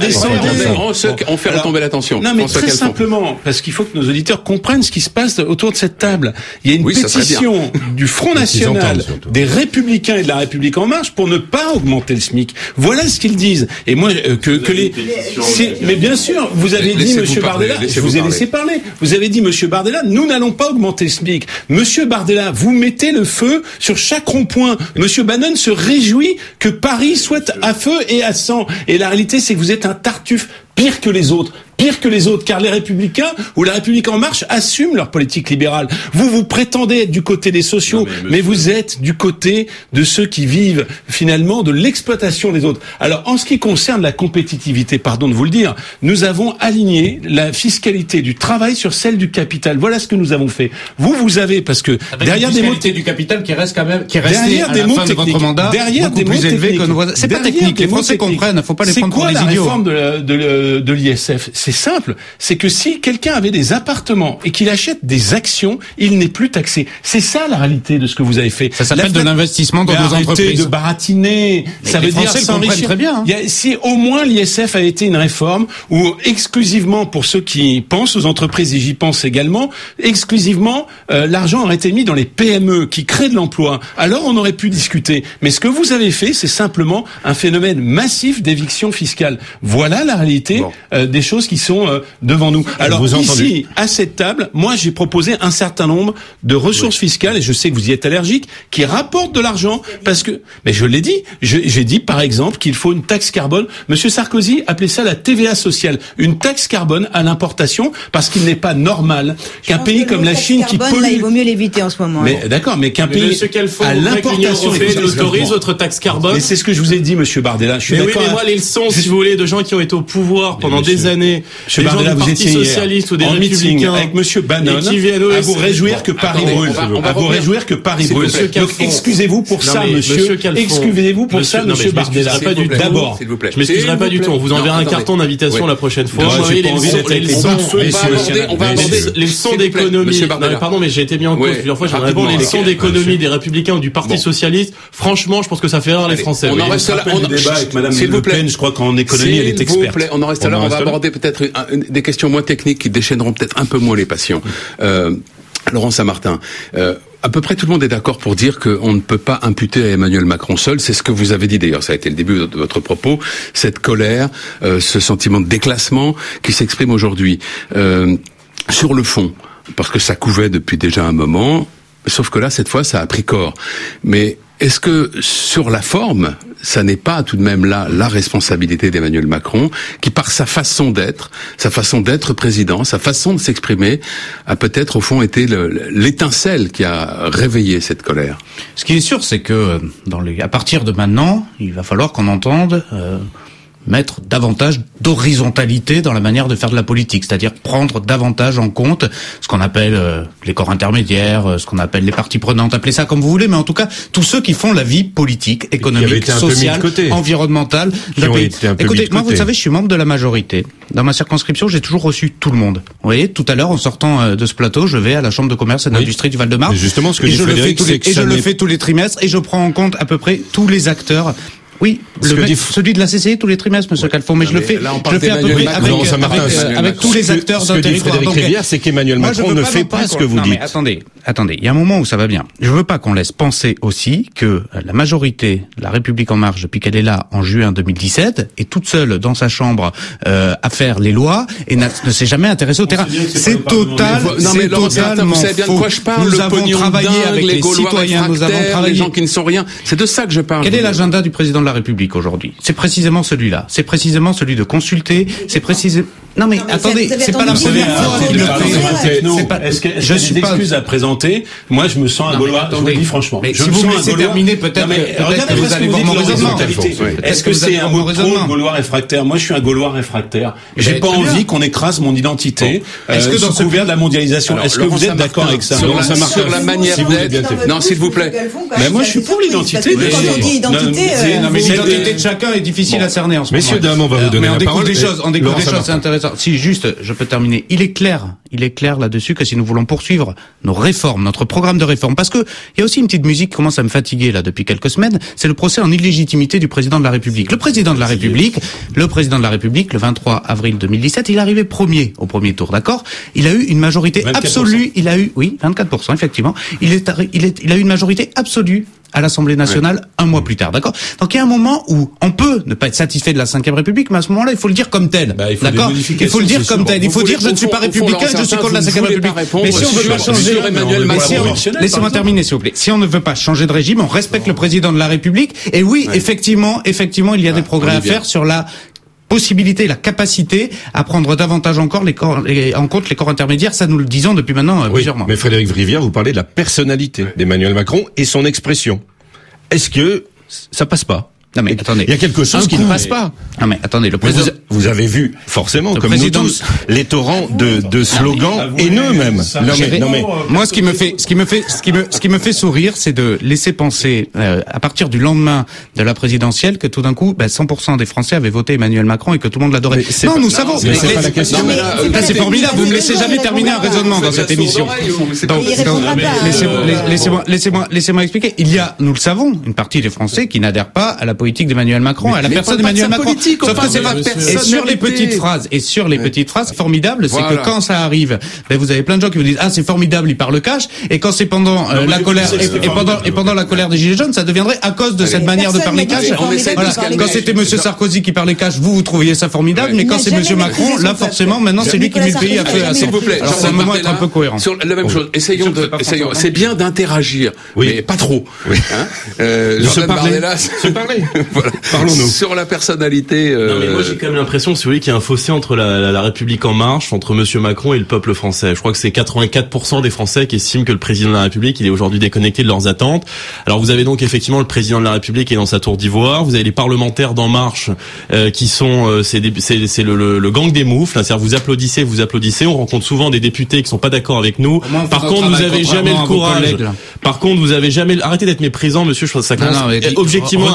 On fait retomber l'attention. Non, mais très simplement, parce qu'il faut que nos auditeurs comprennent ce qui se passe autour de cette table. Il y a une pétition du Front National, des Républicains et de la République En Marche pour ne pas augmenter le SMIC. Voilà ce qu'ils disent. Et moi, mais bien sûr, vous avez dit, Monsieur Bardella, je vous ai laissé parler. Vous avez dit, Monsieur Bardella, nous n'allons pas augmenter le SMIC. Monsieur Bardella, vous mettez le feu sur chaque rond-point. Monsieur Bannon se réjouit que Paris soit à feu et à sang. Et la réalité, c'est que vous êtes un tartuffe pire que les autres. Pire que les autres, car les Républicains ou la République En Marche assument leur politique libérale. Vous prétendez être du côté des sociaux, mais vous êtes du côté de ceux qui vivent finalement de l'exploitation des autres. Alors, en ce qui concerne la compétitivité, pardon de vous le dire, nous avons aligné la fiscalité du travail sur celle du capital. Voilà ce que nous avons fait. Vous avez, parce que avec derrière des mots du capital qui reste quand même, qui reste à la fin de votre mandat, derrière beaucoup plus élevé que nos voisins. C'est pas technique. Les Français comprennent. Faut pas les prendre pour des idiots. C'est quoi la réforme de l'ISF? C'est simple, c'est que si quelqu'un avait des appartements et qu'il achète des actions, il n'est plus taxé. C'est ça la réalité de ce que vous avez fait. Ça s'appelle de l'investissement dans nos entreprises. Arrêtez de baratiner. Ça veut dire s'enrichir. Très bien. Si au moins l'ISF a été une réforme où exclusivement pour ceux qui pensent aux entreprises, et j'y pense également, exclusivement l'argent aurait été mis dans les PME qui créent de l'emploi. Alors on aurait pu discuter. Mais ce que vous avez fait, c'est simplement un phénomène massif d'éviction fiscale. Voilà la réalité des choses qui sont devant nous. Alors ici, à cette table, moi j'ai proposé un certain nombre de ressources fiscales, et je sais que vous y êtes allergique, qui rapportent de l'argent, parce que, mais je l'ai dit, j'ai dit par exemple qu'il faut une taxe carbone. Monsieur Sarkozy appelait ça la TVA sociale, une taxe carbone à l'importation, parce qu'il n'est pas normal qu'un pays comme la Chine qui pollue... Là, il vaut mieux l'éviter en ce moment. Mais d'accord, mais qu'un pays à l'importation autorise votre taxe carbone. Mais c'est ce que je vous ai dit, Monsieur Bardella. Je suis d'accord. Oui, mais moi les leçons, si vous voulez, de gens qui ont été au pouvoir pendant des années, Monsieur Bardella, vous étiez socialistes ou des en républicains avec Monsieur Bannon à vous réjouir que Paris brûle. À vous réjouir que Paris brûle. Donc excusez-vous pour ça, monsieur. Excusez-vous pour ça, Monsieur Bardella. D'abord, je m'excuserai pas du tout. On vous enverra un carton d'invitation la prochaine fois. On va aborder les leçons d'économie. Pardon, mais j'ai été mis en cause plusieurs fois. J'aimerais répondre les leçons d'économie des républicains ou du Parti socialiste. Franchement, je pense que ça fait rire les Français. On en reste là. On débat avec Madame Le Pen. Je crois qu'en économie, elle est experte. On en reste là. On va aborder peut-être des questions moins techniques qui déchaîneront peut-être un peu moins les passions. Laurent Saint-Martin, à peu près tout le monde est d'accord pour dire qu'on ne peut pas imputer à Emmanuel Macron seul. C'est ce que vous avez dit d'ailleurs, ça a été le début de votre propos, cette colère, ce sentiment de déclassement qui s'exprime aujourd'hui. Sur le fond, parce que ça couvait depuis déjà un moment, sauf que là, cette fois, ça a pris corps. Mais est-ce que sur la forme, ça n'est pas tout de même là la responsabilité d'Emmanuel Macron, qui par sa façon d'être président, sa façon de s'exprimer, a peut-être au fond été l'étincelle qui a réveillé cette colère? Ce qui est sûr, c'est que à partir de maintenant, il va falloir qu'on entende mettre davantage d'horizontalité dans la manière de faire de la politique, c'est-à-dire prendre davantage en compte ce qu'on appelle les corps intermédiaires, ce qu'on appelle les parties prenantes, appelez ça comme vous voulez, mais en tout cas tous ceux qui font la vie politique, économique, sociale, environnementale d'un pays. Écoutez, moi vous savez, je suis membre de la majorité. Dans ma circonscription, j'ai toujours reçu tout le monde. Vous voyez, tout à l'heure, en sortant de ce plateau, je vais à la Chambre de commerce et d'industrie du Val-de-Marne. Justement, ce que dit Frédéric, je le fais tous les trimestres et je prends en compte à peu près tous les acteurs. Oui, celui de la CCI tous les trimestres, Monsieur Calfon, mais je le fais à peu près avec tous les acteurs d'un territoire. Ce que dit Frédéric Rivière, c'est qu'Emmanuel Macron ne fait pas ce que vous dites. Mais attendez, il y a un moment où ça va bien. Je veux pas qu'on laisse penser aussi que la majorité, la République en marche, depuis qu'elle est là en juin 2017, est toute seule dans sa chambre à faire les lois et ne s'est jamais intéressée au terrain. C'est totalement vous savez bien de quoi je parle. Nous avons travaillé avec les citoyens, nous avons travaillé les gens qui ne sont rien. C'est de ça que je parle. Quel est l'agenda du président de la République aujourd'hui? C'est précisément celui-là. C'est précisément celui de consulter. C'est précisément. Non mais attendez, c'est pas la première fois qu'il le fait. Est-ce que j'ai des excuses à présenter? Moi, je me sens un Gaulois. Je vous le dis franchement. Mais si vous me laissez terminer, peut-être que vous allez voir mon raisonnement. Est-ce que c'est un mot trop Gaulois réfractaire? Moi, je suis un Gaulois réfractaire. J'ai pas envie qu'on écrase mon identité sous couvert de la mondialisation. Est-ce que vous êtes d'accord avec ça? Sur la manière d'être. Non, s'il vous plaît. Mais moi, je suis pour l'identité. Mais l'identité de chacun est difficile à cerner en ce moment. Messieurs, dames, on va vous donner la parole. On découvre des choses, c'est intéressant. Si, juste, je peux terminer. Il est clair là-dessus que si nous voulons poursuivre nos réformes, notre programme de réforme, parce que il y a aussi une petite musique qui commence à me fatiguer là depuis quelques semaines, c'est le procès en illégitimité du président de la République. Le président de la République, le 23 avril 2017, il est arrivé premier au premier tour, d'accord? Il a eu une majorité 24%. Absolue, 24%, effectivement. Il a eu une majorité absolue à l'Assemblée nationale un mois plus tard, d'accord? Donc il y a un moment où on peut ne pas être satisfait de la Ve République, mais à ce moment-là, il faut le dire comme tel, d'accord? Il faut le dire comme tel. Il faut dire je ne suis pas républicain, je suis contre la Ve République. Mais si on veut pas changer, laissez-moi terminer, s'il vous plaît. Si on ne veut pas changer de régime, on respecte le président de la République. Et oui, effectivement, il y a des progrès à faire sur la possibilité, la capacité à prendre davantage encore en compte les corps intermédiaires, ça nous le disons depuis maintenant plusieurs mois. Mais Frédéric Rivière, vous parlez de la personnalité d'Emmanuel Macron et son expression. Est-ce que ça passe pas? Non mais attendez, il y a quelque chose qui ne passe pas. Non mais attendez, le président, vous avez vu forcément, comme nous tous, les torrents de slogans haineux même. Non mais moi ce qui me fait sourire, c'est de laisser penser à partir du lendemain de la présidentielle que tout d'un coup 100% des Français avaient voté Emmanuel Macron et que tout le monde l'adorait. Non, nous savons. Mais c'est pas la question. C'est formidable. Vous me laissez jamais terminer un raisonnement dans cette émission. Laissez-moi expliquer. Il y a, nous le savons, une partie des Français qui n'adhèrent pas à la politique d'Emmanuel Macron, à la personne d'Emmanuel Macron. Sauf que c'est pas et sur les petites phrases formidables, c'est que quand ça arrive, vous avez plein de gens qui vous disent c'est formidable, il parle cash, et quand c'est pendant la colère et pendant la colère des Gilets jaunes, ça deviendrait à cause de cette manière de parler cash. Voilà. Quand c'était Monsieur Sarkozy qui parlait cash, vous trouviez ça formidable, mais quand c'est Monsieur Macron, là forcément maintenant c'est lui qui met le pays à feu et à sang. S'il vous plaît, alors c'est un moment être un peu cohérent. Sur la même chose, essayons. C'est bien d'interagir, mais pas trop. Se parler. Voilà. Parlons-nous. Sur la personnalité. Non, mais moi j'ai quand même l'impression, si vous voulez, qu'il y a un fossé entre la République en marche, entre Monsieur Macron et le peuple français. Je crois que c'est 84% des Français qui estiment que le président de la République, il est aujourd'hui déconnecté de leurs attentes. Alors vous avez donc effectivement le président de la République qui est dans sa tour d'ivoire. Vous avez les parlementaires d'En Marche qui sont, c'est le gang des moufles. C'est-à-dire vous applaudissez. On rencontre souvent des députés qui sont pas d'accord avec nous. Par contre, vous avez jamais le courage. Par contre, vous avez jamais. Arrêtez d'être méprisant, monsieur. Je pense que ça commence objectivement.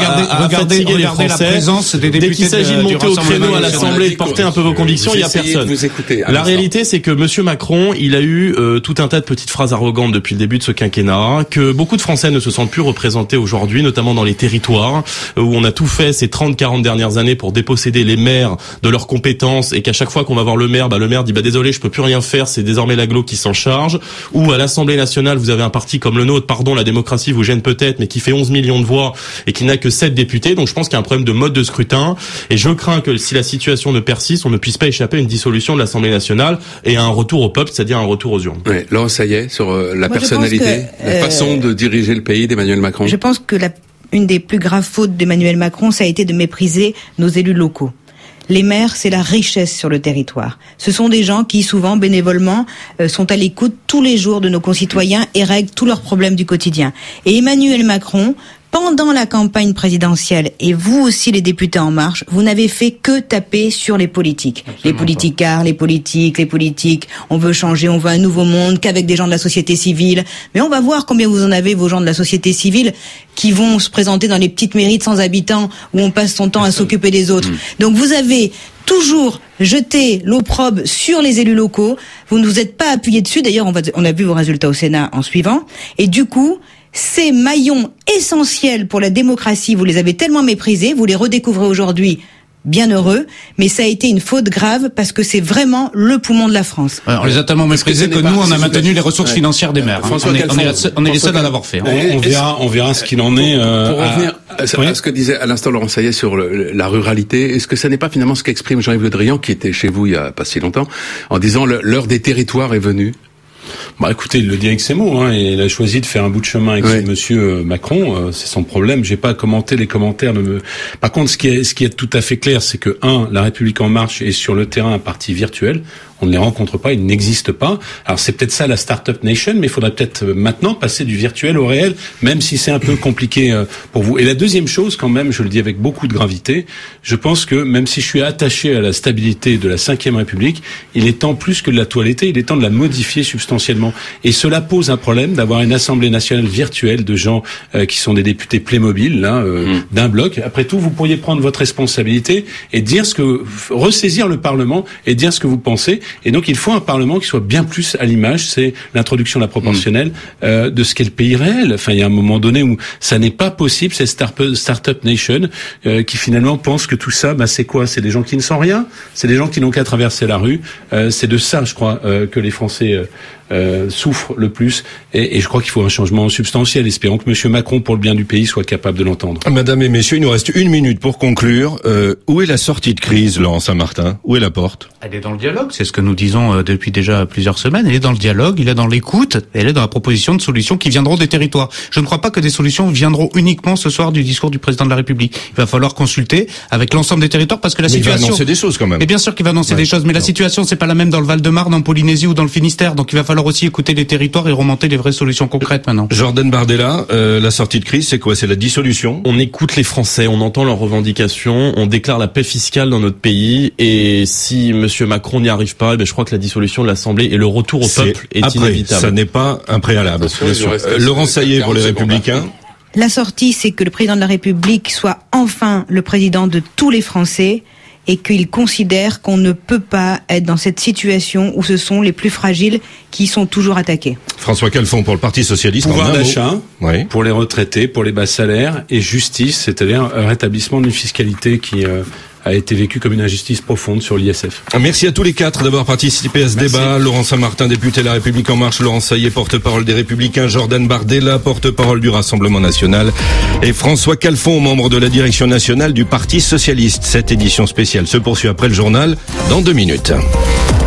fatiguer les Français. La présence des députés. Dès qu'il s'agit de monter au créneau à l'Assemblée et de porter un peu vos convictions, il y a personne. La réalité, c'est que Monsieur Macron, il a eu tout un tas de petites phrases arrogantes depuis le début de ce quinquennat, que beaucoup de Français ne se sentent plus représentés aujourd'hui, notamment dans les territoires, où on a tout fait ces 30-40 dernières années pour déposséder les maires de leurs compétences, et qu'à chaque fois qu'on va voir le maire dit désolé, je peux plus rien faire, c'est désormais l'agglo qui s'en charge. Ou à l'Assemblée nationale, vous avez un parti comme le nôtre, la démocratie vous gêne peut-être, mais qui fait 11 millions de voix et qui n'a que 7 députés. Donc je pense qu'il y a un problème de mode de scrutin, et je crains que si la situation ne persiste, on ne puisse pas échapper à une dissolution de l'Assemblée nationale et à un retour au peuple, c'est-à-dire un retour aux urnes. Ouais, Laurent Sayet, sur la personnalité, la façon de diriger le pays d'Emmanuel Macron. Je pense que une des plus graves fautes d'Emmanuel Macron, ça a été de mépriser nos élus locaux. Les maires, c'est la richesse sur le territoire. Ce sont des gens qui, souvent, bénévolement, sont à l'écoute tous les jours de nos concitoyens et règlent tous leurs problèmes du quotidien. Et Emmanuel Macron, pendant la campagne présidentielle, et vous aussi les députés En Marche, vous n'avez fait que taper sur les politiques. Absolument. Les politicards, les politiques, on veut changer, on veut un nouveau monde, qu'avec des gens de la société civile. Mais on va voir combien vous en avez, vos gens de la société civile, qui vont se présenter dans les petites mairies de 100 habitants, où on passe son temps à s'occuper des autres. Donc vous avez toujours jeté l'opprobre sur les élus locaux, vous ne vous êtes pas appuyé dessus, d'ailleurs on a vu vos résultats au Sénat en suivant, et du coup, ces maillons essentiels pour la démocratie, vous les avez tellement méprisés, vous les redécouvrez aujourd'hui, bien heureux, mais ça a été une faute grave parce que c'est vraiment le poumon de la France. Ouais, on les a tellement méprisés que nous, on a maintenu les ressources financières des maires. On est les seuls à l'avoir fait. On verra ce qu'il en est. Pour revenir à ce que disait à l'instant Laurent Sayet sur la ruralité, est-ce que ça n'est pas finalement ce qu'exprime Jean-Yves Le Drian, qui était chez vous il y a pas si longtemps, en disant l'heure des territoires est venue? Écoutez, il le dit avec ses mots, et il a choisi de faire un bout de chemin avec Monsieur Macron, c'est son problème. J'ai pas commenté les commentaires Par contre, ce qui est tout à fait clair, c'est que la République En Marche est sur le terrain un parti virtuel. On ne les rencontre pas, ils n'existent pas. Alors c'est peut-être ça la Startup Nation, mais il faudrait peut-être maintenant passer du virtuel au réel, même si c'est un peu compliqué pour vous. Et la deuxième chose, quand même, je le dis avec beaucoup de gravité, je pense que même si je suis attaché à la stabilité de la Ve République, il est temps plus que de la toiletter, il est temps de la modifier substantiellement. Et cela pose un problème d'avoir une Assemblée nationale virtuelle de gens qui sont des députés Playmobil, d'un bloc. Après tout, vous pourriez prendre votre responsabilité et dire ressaisir le Parlement et dire ce que vous pensez. Et donc il faut un Parlement qui soit bien plus à l'image, c'est l'introduction de la proportionnelle, de ce qu'est le pays réel. Enfin, il y a un moment donné où ça n'est pas possible, cette Startup Nation, qui finalement pense que tout ça, c'est quoi? C'est des gens qui ne sont rien, c'est des gens qui n'ont qu'à traverser la rue. C'est de ça, je crois, que les Français souffrent le plus, et je crois qu'il faut un changement substantiel. Espérons que Monsieur Macron, pour le bien du pays, soit capable de l'entendre. Madame et messieurs, il nous reste 1 minute pour conclure. Où est la sortie de crise, Laurent Saint-Martin? Où est la porte? Elle est dans le dialogue, c'est ce que nous disons depuis déjà plusieurs semaines. Elle est dans le dialogue, elle est dans l'écoute, elle est dans la proposition de solutions qui viendront des territoires. Je ne crois pas que des solutions viendront uniquement ce soir du discours du président de la République. Il va falloir consulter avec l'ensemble des territoires, parce que la situation... Il va annoncer des choses quand même. Et bien sûr qu'il va annoncer des choses, mais la situation c'est pas la même dans le Val-de-Marne, en Polynésie ou dans le Finistère, donc il va falloir aussi écouter les territoires et remonter les vraies solutions concrètes maintenant. Jordan Bardella, la sortie de crise, c'est quoi? C'est la dissolution? On écoute les Français, on entend leurs revendications, on déclare la paix fiscale dans notre pays, et si Monsieur Macron n'y arrive pas, je crois que la dissolution de l'Assemblée et le retour au peuple est inévitable. Ça n'est pas un préalable. Laurent Sayet pour les Républicains. La sortie, c'est que le président de la République soit enfin le président de tous les Français, et qu'il considère qu'on ne peut pas être dans cette situation où ce sont les plus fragiles qui sont toujours attaqués. François Calfon pour le Parti Socialiste. Pouvoir d'achat pour les retraités, pour les bas salaires, et justice, c'est-à-dire un rétablissement d'une fiscalité qui a été vécue comme une injustice profonde sur l'ISF. Merci à tous les quatre d'avoir participé à ce débat. Laurent Saint-Martin, député de La République En Marche, Laurent Sayet, porte-parole des Républicains, Jordan Bardella, porte-parole du Rassemblement National, et François Calfon, membre de la direction nationale du Parti Socialiste. Cette édition spéciale se poursuit après le journal dans 2 minutes.